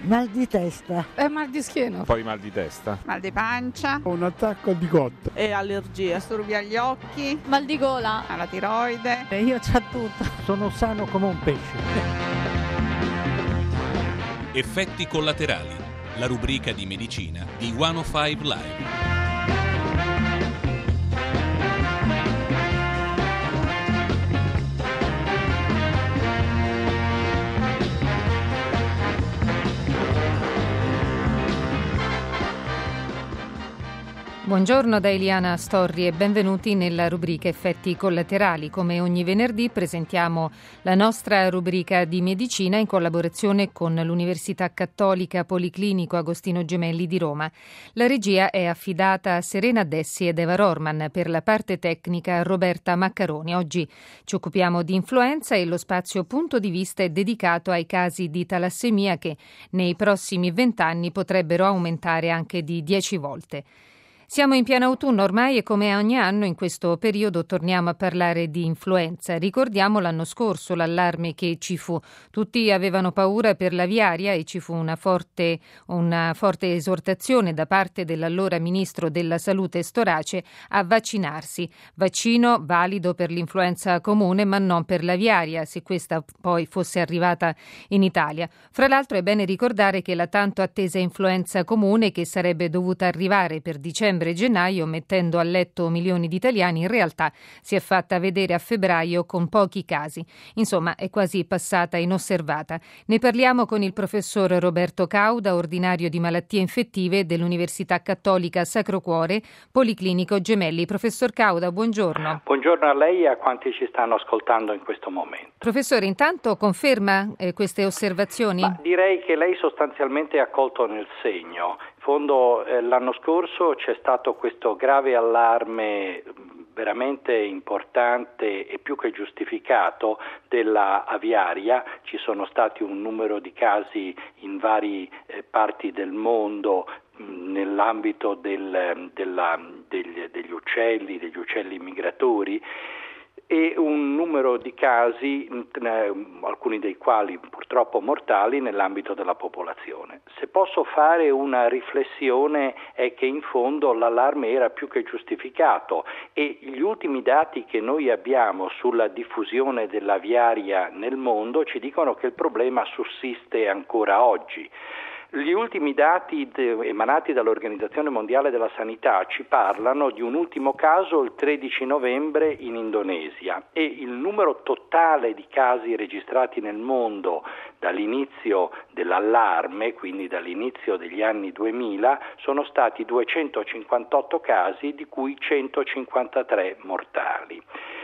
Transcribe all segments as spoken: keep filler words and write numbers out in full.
Mal di testa. E mal di schiena. Poi mal di testa. Mal di pancia. Un attacco di cotta. E allergia. Disturbi agli occhi. Mal di gola. Alla tiroide. E io c'ho tutto. Sono sano come un pesce. Effetti collaterali. La rubrica di medicina di centocinque Live. Buongiorno da Eliana Storri e benvenuti nella rubrica Effetti collaterali. Come ogni venerdì presentiamo la nostra rubrica di medicina in collaborazione con l'Università Cattolica Policlinico Agostino Gemelli di Roma. La regia è affidata a Serena Dessi ed Eva Rorman, per la parte tecnica Roberta Maccaroni. Oggi ci occupiamo di influenza e lo spazio punto di vista è dedicato ai casi di talassemia che nei prossimi vent'anni potrebbero aumentare anche di dieci volte. Siamo in pieno autunno ormai e come ogni anno in questo periodo torniamo a parlare di influenza. Ricordiamo l'anno scorso l'allarme che ci fu. Tutti avevano paura per l'aviaria e ci fu una forte, una forte esortazione da parte dell'allora ministro della Salute Storace a vaccinarsi. Vaccino valido per l'influenza comune ma non per l'aviaria, se questa poi fosse arrivata in Italia. Fra l'altro è bene ricordare che la tanto attesa influenza comune, che sarebbe dovuta arrivare per dicembre e gennaio mettendo a letto milioni di italiani, in realtà si è fatta vedere a febbraio con pochi casi. Insomma, è quasi passata inosservata. Ne parliamo con il professor Roberto Cauda, ordinario di malattie infettive dell'Università Cattolica Sacro Cuore Policlinico Gemelli. Professor Cauda, buongiorno. Buongiorno a lei e a quanti ci stanno ascoltando in questo momento. Professore, intanto conferma eh, queste osservazioni? Ma direi che lei sostanzialmente ha colto nel segno. In fondo eh, l'anno scorso c'è stato questo grave allarme veramente importante e più che giustificato della aviaria. Ci sono stati un numero di casi in varie eh, parti del mondo mh, nell'ambito del, della, degli, degli uccelli, degli uccelli migratori, e un numero di casi, alcuni dei quali purtroppo mortali, nell'ambito della popolazione. Se posso fare una riflessione è che in fondo l'allarme era più che giustificato e gli ultimi dati che noi abbiamo sulla diffusione dell'aviaria nel mondo ci dicono che il problema sussiste ancora oggi. Gli ultimi dati de- emanati dall'Organizzazione Mondiale della Sanità ci parlano di un ultimo caso il tredici novembre in Indonesia e il numero totale di casi registrati nel mondo dall'inizio dell'allarme, quindi dall'inizio degli anni duemila, sono stati duecentocinquantotto casi, di cui centocinquantatré mortali.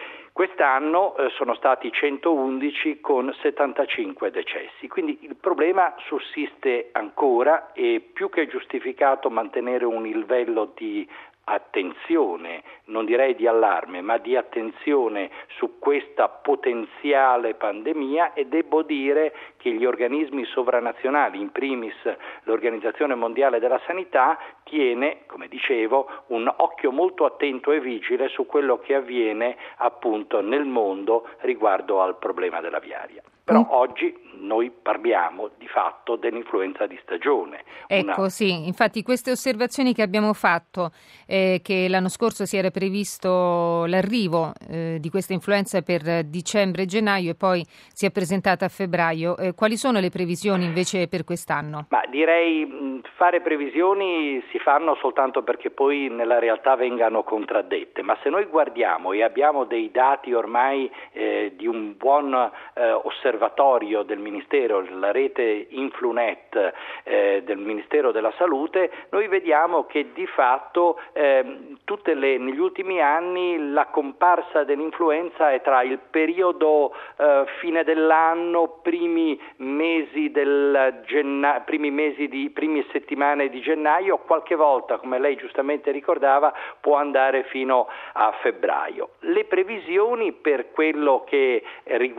Quest'anno eh, sono stati centoundici con settantacinque decessi, quindi il problema sussiste ancora e più che giustificato mantenere un livello di attenzione, non direi di allarme, ma di attenzione su questa potenziale pandemia, e devo dire che gli organismi sovranazionali, in primis l'Organizzazione Mondiale della Sanità, tiene, come dicevo, un occhio molto attento e vigile su quello che avviene appunto nel mondo riguardo al problema dell'aviaria. Però mm. oggi noi parliamo di fatto dell'influenza di stagione. Ecco, Una... sì, infatti queste osservazioni che abbiamo fatto, eh, che l'anno scorso si era previsto l'arrivo eh, di questa influenza per dicembre e gennaio e poi si è presentata a febbraio, eh, quali sono le previsioni invece per quest'anno? Ma direi mh, fare previsioni si fanno soltanto perché poi nella realtà vengano contraddette, ma se noi guardiamo e abbiamo dei dati ormai eh, di un buon eh, osservatorio del Ministero, la rete Influnet eh, del Ministero della Salute, noi vediamo che di fatto eh, tutte le, negli ultimi anni la comparsa dell'influenza è tra il periodo eh, fine dell'anno, primi mesi del genna- primi mesi di prime settimane di gennaio, qualche volta, come lei giustamente ricordava, può andare fino a febbraio. Le previsioni per quello che riguarda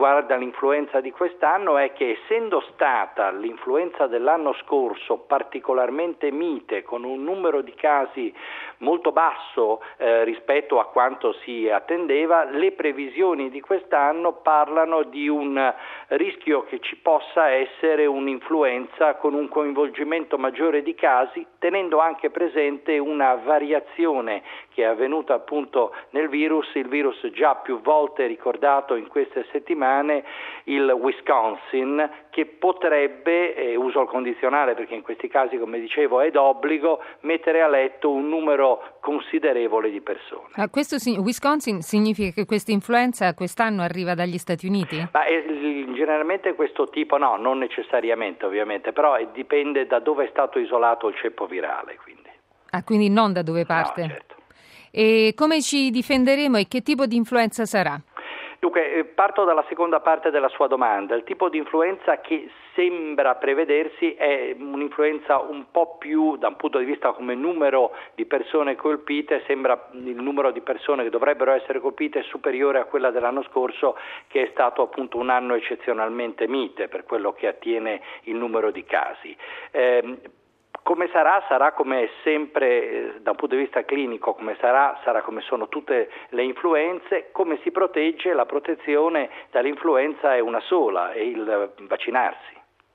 l'influenza di quest'anno è che, essendo stata l'influenza dell'anno scorso particolarmente mite, con un numero di casi molto basso eh, rispetto a quanto si attendeva, le previsioni di quest'anno parlano di un rischio che ci possa essere un'influenza con un coinvolgimento maggiore di casi, tenendo anche presente una variazione che è avvenuta appunto nel virus, il virus già più volte ricordato in queste settimane, il Wisconsin, che potrebbe, eh, uso il condizionale perché in questi casi, come dicevo, è d'obbligo, mettere a letto un numero considerevole di persone. Ah, questo Wisconsin significa che questa influenza quest'anno arriva dagli Stati Uniti? Ma eh, generalmente questo tipo no, non necessariamente ovviamente, però eh, dipende da dove è stato isolato il ceppo virale. Quindi. Ah, quindi non da dove parte? No, certo. E come ci difenderemo e che tipo di influenza sarà? Dunque, parto dalla seconda parte della sua domanda. Il tipo di influenza che sembra prevedersi è un'influenza un po' più, da un punto di vista come numero di persone colpite, sembra il numero di persone che dovrebbero essere colpite superiore a quella dell'anno scorso, che è stato appunto un anno eccezionalmente mite per quello che attiene il numero di casi. Eh, Come sarà? Sarà come sempre eh, da un punto di vista clinico, come sarà, sarà come sono tutte le influenze. Come si protegge? La protezione dall'influenza è una sola, è il vaccinarsi.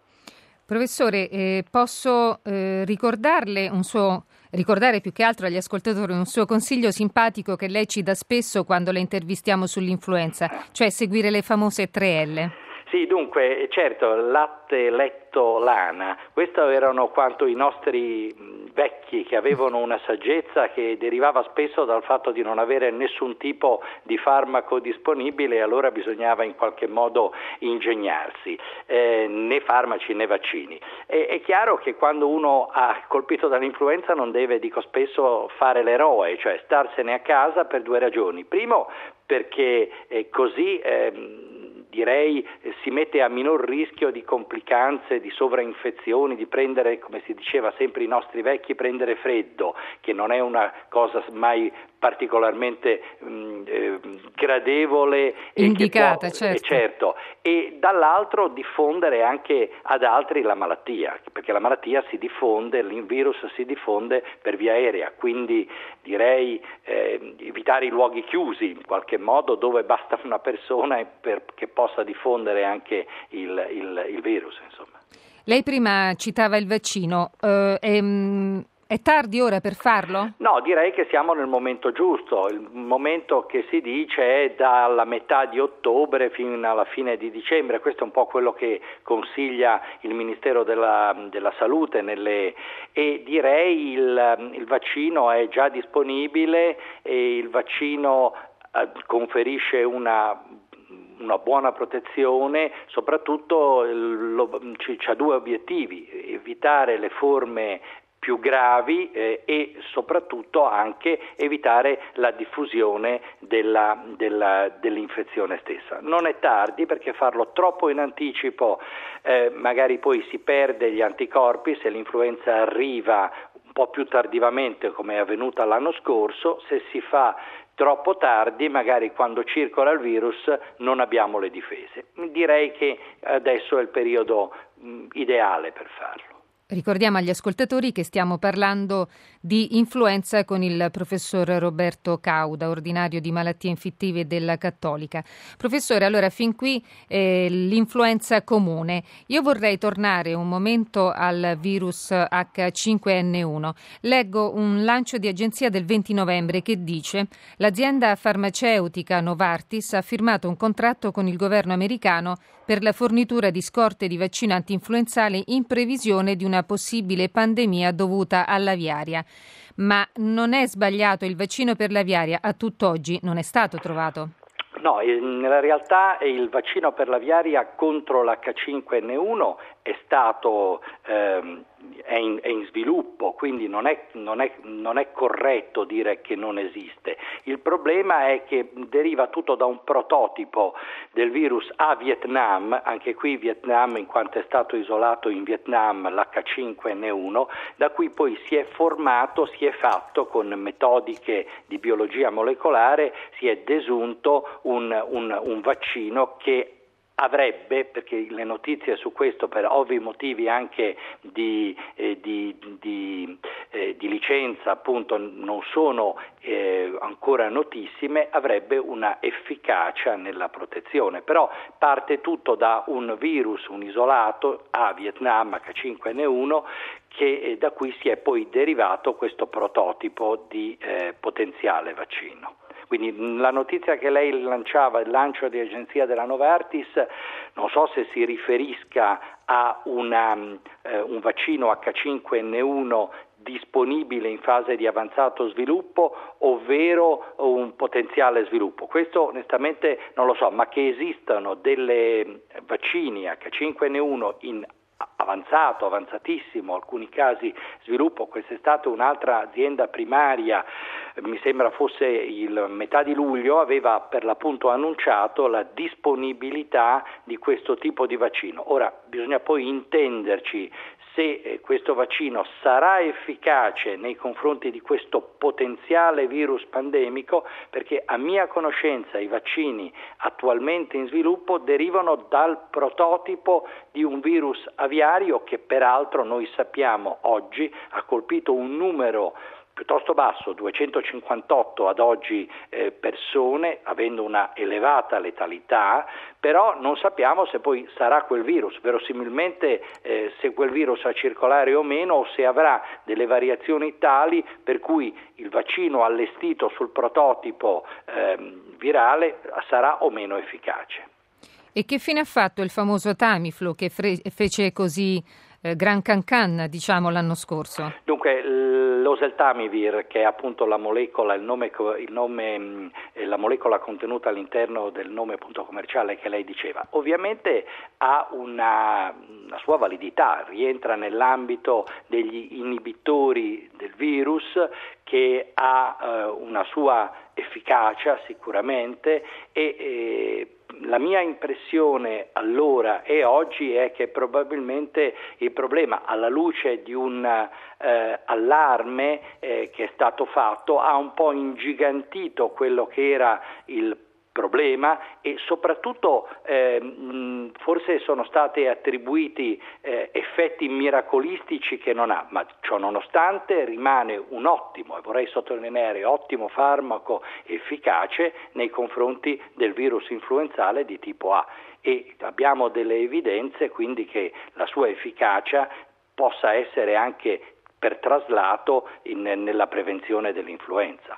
Professore, eh, posso eh, ricordarle un suo, ricordare più che altro agli ascoltatori un suo consiglio simpatico che lei ci dà spesso quando le intervistiamo sull'influenza, cioè seguire le famose tre L. Sì, dunque, certo, latte, letto, lana, questo erano quanto i nostri vecchi, che avevano una saggezza che derivava spesso dal fatto di non avere nessun tipo di farmaco disponibile, e allora bisognava in qualche modo ingegnarsi, eh, né farmaci né vaccini. E, è chiaro che quando uno ha colpito dall'influenza non deve, dico spesso, fare l'eroe, cioè starsene a casa per due ragioni. Primo, perché eh, così... Eh, direi si mette a minor rischio di complicanze, di sovrainfezioni, di prendere, come si diceva sempre i nostri vecchi, prendere freddo, che non è una cosa mai particolarmente mh, eh, gradevole indicata, e può, certo. Eh, certo, e dall'altro diffondere anche ad altri la malattia, perché la malattia si diffonde, il virus si diffonde per via aerea, quindi direi eh, evitare i luoghi chiusi in qualche modo, dove basta una persona per, che possa diffondere anche il, il, il virus, insomma. Lei prima citava il vaccino, uh, ehm... è tardi ora per farlo? No, direi che siamo nel momento giusto. Il momento che si dice è dalla metà di ottobre fino alla fine di dicembre. Questo è un po' quello che consiglia il Ministero della, della Salute nelle, e direi il, il vaccino è già disponibile e il vaccino eh, conferisce una una buona protezione, soprattutto lo, c- c'ha due obiettivi: evitare le forme più gravi eh, e soprattutto anche evitare la diffusione della, della, dell'infezione stessa. Non è tardi, perché farlo troppo in anticipo eh, magari poi si perde gli anticorpi. Se l'influenza arriva un po' più tardivamente, come è avvenuto l'anno scorso, se si fa troppo tardi, magari quando circola il virus non abbiamo le difese. Direi che adesso è il periodo mh, ideale per farlo. Ricordiamo agli ascoltatori che stiamo parlando di influenza con il professor Roberto Cauda, ordinario di malattie infettive della Cattolica. Professore, allora fin qui eh, l'influenza comune. Io vorrei tornare un momento al virus acca cinque enne uno. Leggo un lancio di agenzia del venti novembre che dice: l'azienda farmaceutica Novartis ha firmato un contratto con il governo americano per la fornitura di scorte di vaccino antinfluenzale in previsione di una possibile pandemia dovuta all'aviaria. Ma non è sbagliato, il vaccino per l'aviaria a tutt'oggi non è stato trovato? No, nella realtà il vaccino per l'aviaria contro l'acca cinque enne uno è stato ehm, è, in, è in sviluppo, quindi non è, non, è, non è corretto dire che non esiste. Il problema è che deriva tutto da un prototipo del virus a Vietnam, anche qui Vietnam in quanto è stato isolato in Vietnam l'acca cinque enne uno, da cui poi si è formato, si è fatto con metodiche di biologia molecolare, si è desunto un, un, un vaccino che avrebbe, perché le notizie su questo per ovvi motivi anche di, eh, di, di, eh, di licenza appunto non sono eh, ancora notissime, avrebbe una efficacia nella protezione, però parte tutto da un virus, un isolato a Vietnam acca cinque enne uno, che eh, da cui si è poi derivato questo prototipo di eh, potenziale vaccino. Quindi la notizia che lei lanciava, il lancio di agenzia della Novartis, non so se si riferisca a una, eh, un vaccino acca cinque enne uno disponibile in fase di avanzato sviluppo, ovvero un potenziale sviluppo. Questo onestamente non lo so, ma che esistano delle vaccini acca cinque enne uno in avanzato, avanzatissimo, alcuni casi sviluppo. Quest'estate un'altra azienda primaria, mi sembra fosse il metà di luglio, aveva per l'appunto annunciato la disponibilità di questo tipo di vaccino. Ora bisogna poi intenderci se questo vaccino sarà efficace nei confronti di questo potenziale virus pandemico, perché a mia conoscenza i vaccini attualmente in sviluppo derivano dal prototipo di un virus aviario che peraltro noi sappiamo oggi ha colpito un numero piuttosto basso, duecentocinquantotto ad oggi eh, persone, avendo una elevata letalità, però non sappiamo se poi sarà quel virus, verosimilmente eh, se quel virus a circolare o meno, o se avrà delle variazioni tali per cui il vaccino allestito sul prototipo eh, virale sarà o meno efficace. E che fine ha fatto il famoso Tamiflu che fre- fece così eh, gran cancan, diciamo, l'anno scorso? Dunque, l'oseltamivir, che è appunto la molecola, il nome, il nome, la molecola contenuta all'interno del nome appunto commerciale che lei diceva, ovviamente ha una, una sua validità, rientra nell'ambito degli inibitori del virus, che ha eh, una sua efficacia sicuramente e eh, la mia impressione allora e oggi è che probabilmente il problema, alla luce di un eh, allarme eh, che è stato fatto, ha un po' ingigantito quello che era il problema e soprattutto eh, mh, forse sono stati attribuiti eh, effetti miracolistici che non ha, ma ciò nonostante rimane un ottimo, e vorrei sottolineare, ottimo farmaco efficace nei confronti del virus influenzale di tipo A, e abbiamo delle evidenze quindi che la sua efficacia possa essere anche per traslato in, nella prevenzione dell'influenza.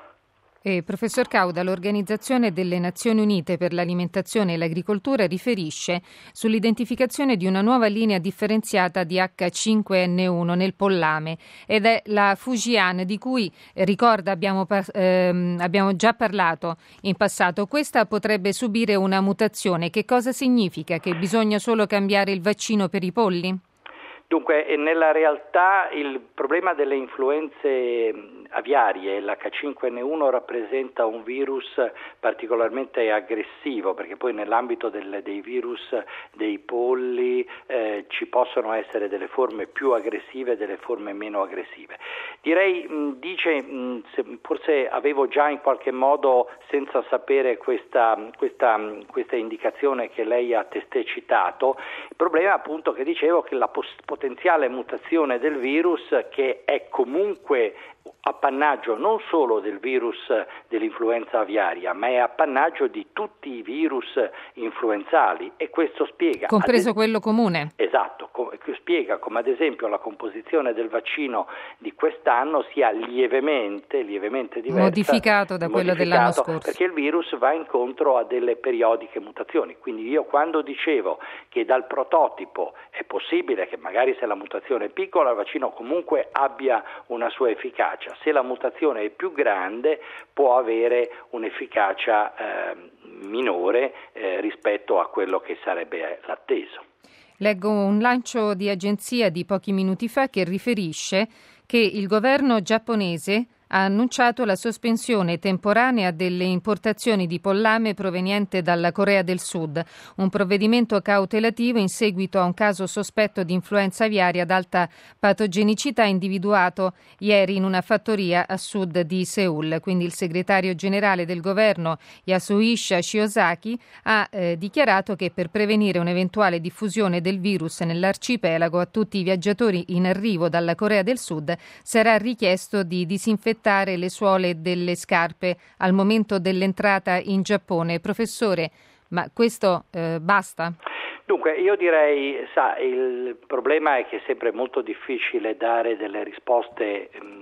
E, professor Cauda, l'Organizzazione delle Nazioni Unite per l'Alimentazione e l'Agricoltura riferisce sull'identificazione di una nuova linea differenziata di acca cinque enne uno nel pollame ed è la Fujian, di cui, ricorda, abbiamo, ehm, abbiamo già parlato in passato. Questa potrebbe subire una mutazione. Che cosa significa? Che bisogna solo cambiare il vaccino per i polli? Dunque, nella realtà il problema delle influenze aviarie, l'acca cinque enne uno rappresenta un virus particolarmente aggressivo, perché poi nell'ambito del, dei virus dei polli eh, ci possono essere delle forme più aggressive e delle forme meno aggressive. Direi, mh, dice, mh, se, forse avevo già in qualche modo, senza sapere questa, questa, questa indicazione che lei ha testé citato, il problema appunto che dicevo che la poss- potenziale mutazione del virus, che è comunque appannaggio non solo del virus dell'influenza aviaria, ma è appannaggio di tutti i virus influenzali, e questo spiega, compreso es- quello comune. Esatto, co- spiega come ad esempio la composizione del vaccino di quest'anno sia lievemente, lievemente diversa, modificato da quello dell'anno scorso, perché il virus va incontro a delle periodiche mutazioni. Quindi io, quando dicevo che dal prototipo è possibile che magari se la mutazione è piccola il vaccino comunque abbia una sua efficacia, se la mutazione è più grande può avere un'efficacia eh, minore eh, rispetto a quello che sarebbe l'atteso. Leggo un lancio di agenzia di pochi minuti fa che riferisce che il governo giapponese ha annunciato la sospensione temporanea delle importazioni di pollame proveniente dalla Corea del Sud, un provvedimento cautelativo in seguito a un caso sospetto di influenza aviaria ad alta patogenicità individuato ieri in una fattoria a sud di Seul. Quindi il segretario generale del governo Yasuhisa Shiozaki ha eh, dichiarato che per prevenire un'eventuale diffusione del virus nell'arcipelago a tutti i viaggiatori in arrivo dalla Corea del Sud sarà richiesto di disinfettare le suole delle scarpe al momento dell'entrata in Giappone. Professore, ma questo eh, basta? Dunque, io direi, sa, il problema è che è sempre molto difficile dare delle risposte mh,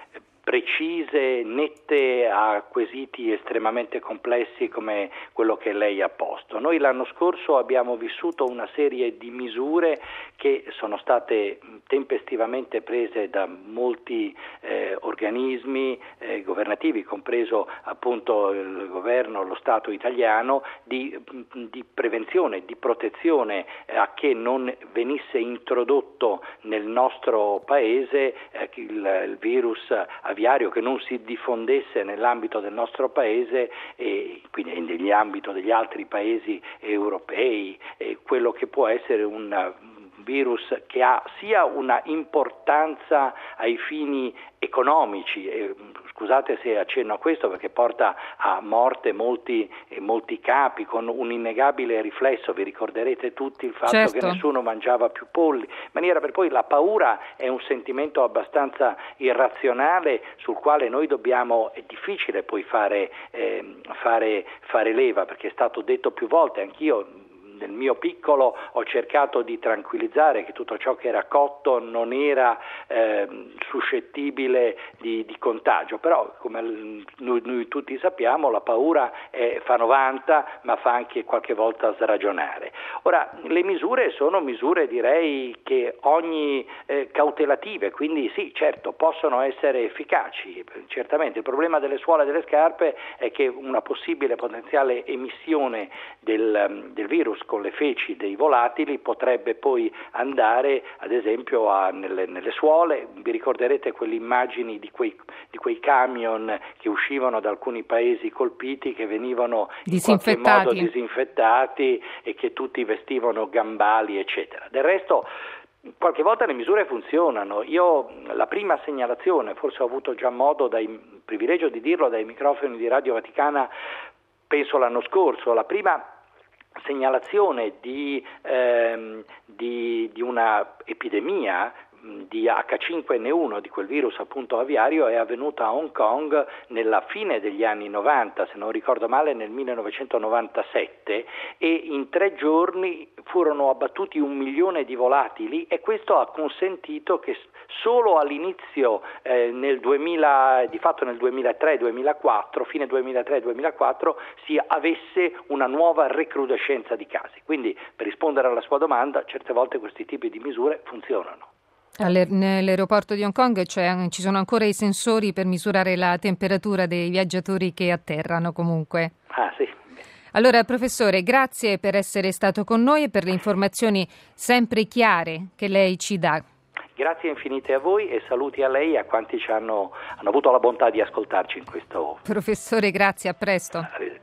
precise, nette a quesiti estremamente complessi come quello che lei ha posto. Noi l'anno scorso abbiamo vissuto una serie di misure che sono state tempestivamente prese da molti eh, organismi eh, governativi, compreso appunto il governo, lo Stato italiano, di, di prevenzione, di protezione eh, a che non venisse introdotto nel nostro paese eh, il, il virus aviario, che non si diffondesse nell'ambito del nostro paese e quindi nell'ambito degli altri paesi europei, e quello che può essere un virus che ha sia una importanza ai fini economici, e, scusate se accenno a questo perché porta a morte molti, molti capi con un innegabile riflesso. Vi ricorderete tutti il fatto certo. che nessuno mangiava più polli, in maniera per poi la paura è un sentimento abbastanza irrazionale sul quale noi dobbiamo, è difficile poi fare, eh, fare, fare leva, perché è stato detto più volte, anch'io nel mio piccolo ho cercato di tranquillizzare che tutto ciò che era cotto non era eh, suscettibile di, di contagio, però come noi, noi tutti sappiamo la paura è, fa novanta, ma fa anche qualche volta sragionare. Ora, le misure sono misure direi che ogni eh, cautelative, quindi sì, certo, possono essere efficaci, certamente. Il problema delle suole e delle scarpe è che una possibile potenziale emissione del, del virus con le feci dei volatili potrebbe poi andare ad esempio a, nelle, nelle suole. Vi ricorderete quelle immagini di quei, di quei camion che uscivano da alcuni paesi colpiti, che venivano in qualche modo disinfettati e che tutti vestivano gambali eccetera. Del resto qualche volta le misure funzionano. Io la prima segnalazione, forse ho avuto già modo, dai privilegio di dirlo dai microfoni di Radio Vaticana, penso l'anno scorso, la prima segnalazione di, ehm, di, di una epidemia di acca cinque enne uno, di quel virus appunto aviario, è avvenuta a Hong Kong nella fine degli anni novanta, se non ricordo male nel millenovecentonovantasette, e in tre giorni furono abbattuti un milione di volatili, e questo ha consentito che solo all'inizio eh, nel duemila, di fatto nel duemilatré duemilaquattro, fine duemilatré duemilaquattro, si avesse una nuova recrudescenza di casi. Quindi, per rispondere alla sua domanda, certe volte questi tipi di misure funzionano. Nell'aeroporto di Hong Kong cioè, ci sono ancora i sensori per misurare la temperatura dei viaggiatori che atterrano comunque. Ah sì. Allora professore, grazie per essere stato con noi e per le informazioni sempre chiare che lei ci dà. Grazie infinite a voi e saluti a lei e a quanti ci hanno, hanno avuto la bontà di ascoltarci in questo. Professore, grazie, a presto. Arrivederci.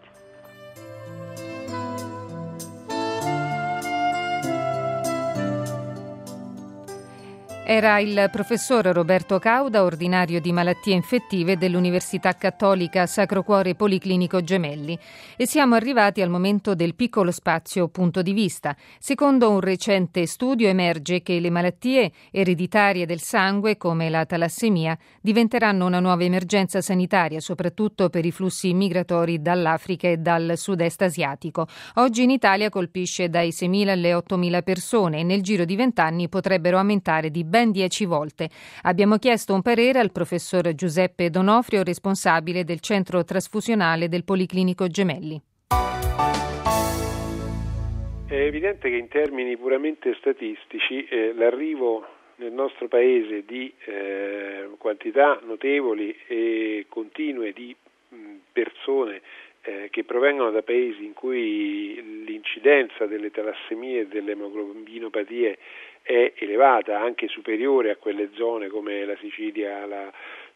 Era il professor Roberto Cauda, ordinario di malattie infettive dell'Università Cattolica Sacro Cuore Policlinico Gemelli. E siamo arrivati al momento del piccolo spazio punto di vista. Secondo un recente studio emerge che le malattie ereditarie del sangue, come la talassemia, diventeranno una nuova emergenza sanitaria, soprattutto per i flussi migratori dall'Africa e dal sud-est asiatico. Oggi in Italia colpisce dai seimila alle ottomila persone e nel giro di vent'anni potrebbero aumentare di ben dieci volte. Abbiamo chiesto un parere al professor Giuseppe Donofrio, responsabile del centro trasfusionale del Policlinico Gemelli. È evidente che in termini puramente statistici eh, l'arrivo nel nostro paese di eh, quantità notevoli e continue di mh, persone eh, che provengono da paesi in cui l'incidenza delle talassemie e delle emoglobinopatie è elevata, anche superiore a quelle zone come la Sicilia, la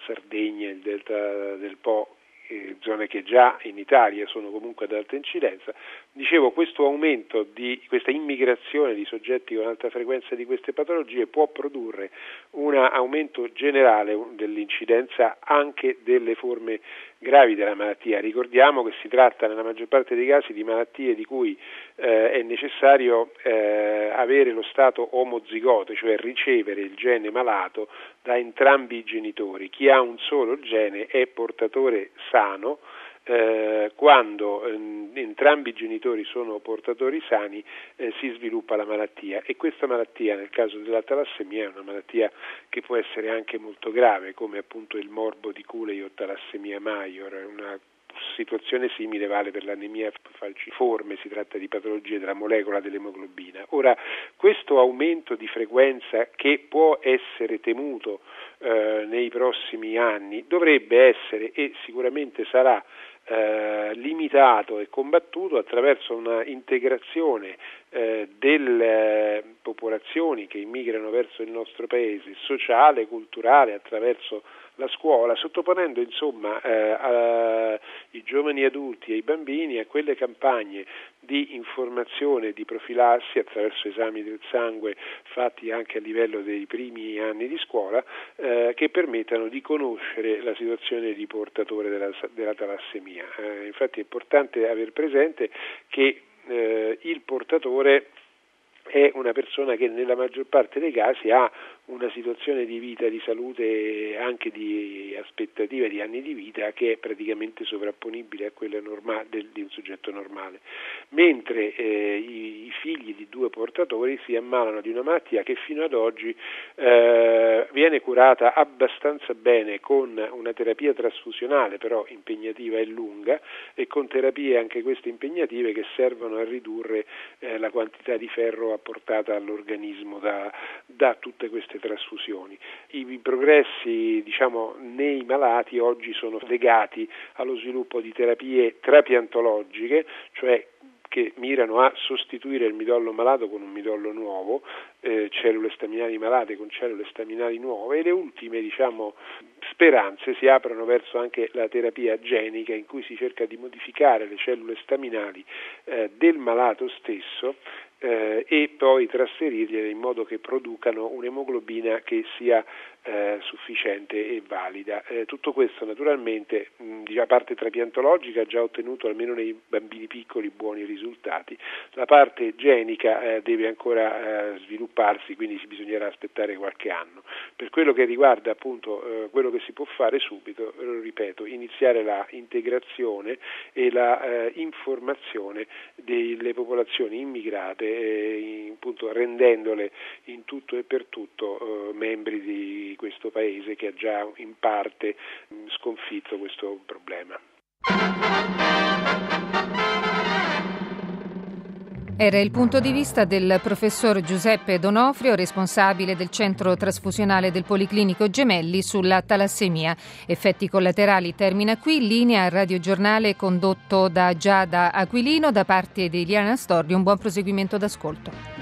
Sardegna, il delta del Po, eh, zone che già in Italia sono comunque ad alta incidenza. Dicevo, questo aumento di questa immigrazione di soggetti con alta frequenza di queste patologie può produrre un aumento generale dell'incidenza anche delle forme gravi della malattia. Ricordiamo che si tratta nella maggior parte dei casi di malattie di cui eh, è necessario eh, avere lo stato omozigote, cioè ricevere il gene malato da entrambi i genitori. Chi ha un solo gene è portatore sano. Eh, quando eh, entrambi i genitori sono portatori sani eh, si sviluppa la malattia, e questa malattia nel caso della talassemia è una malattia che può essere anche molto grave, come appunto il morbo di Cooley o talassemia major. Una situazione simile vale per l'anemia falciforme, si tratta di patologie della molecola dell'emoglobina. Ora, questo aumento di frequenza, che può essere temuto eh, nei prossimi anni, dovrebbe essere e sicuramente sarà Eh, limitato e combattuto attraverso una integrazione eh, delle popolazioni che immigrano verso il nostro paese, sociale, culturale, attraverso la scuola, sottoponendo insomma eh, ai giovani adulti e ai bambini a quelle campagne di informazione e di profilassi attraverso esami del sangue fatti anche a livello dei primi anni di scuola, eh, che permettano di conoscere la situazione di portatore della, della talassemia. Eh, infatti è importante aver presente che eh, il portatore è una persona che nella maggior parte dei casi ha una situazione di vita, di salute, anche di aspettativa di anni di vita che è praticamente sovrapponibile a quella normale del, di un soggetto normale, mentre eh, i, i figli di due portatori si ammalano di una malattia che fino ad oggi eh, viene curata abbastanza bene con una terapia trasfusionale, però impegnativa e lunga, e con terapie anche queste impegnative che servono a ridurre eh, la quantità di ferro apportata all'organismo da, da tutte queste trasfusioni. I progressi, diciamo, nei malati oggi sono legati allo sviluppo di terapie trapiantologiche, cioè che mirano a sostituire il midollo malato con un midollo nuovo, eh, cellule staminali malate con cellule staminali nuove, e le ultime, diciamo, speranze si aprono verso anche la terapia genica, in cui si cerca di modificare le cellule staminali eh, del malato stesso eh, e poi trasferirgliele in modo che producano un'emoglobina che sia eh, sufficiente e valida. Eh, tutto questo naturalmente, mh, la parte trapiantologica ha già ottenuto almeno nei bambini piccoli buoni risultati, la parte genica eh, deve ancora eh, svilupparsi, quindi bisognerà aspettare qualche anno. Per quello che riguarda appunto eh, quello che si può fare subito, lo ripeto, iniziare la integrazione e la eh, informazione delle popolazioni immigrate, eh, appunto rendendole in tutto e per tutto eh, membri di questo paese che ha già in parte mh, sconfitto questo problema. Era il punto di vista del professor Giuseppe Donofrio, responsabile del centro trasfusionale del Policlinico Gemelli, sulla talassemia. Effetti collaterali termina qui. Linea al radiogiornale condotto da Giada Aquilino da parte di Eliana Storri. Un buon proseguimento d'ascolto.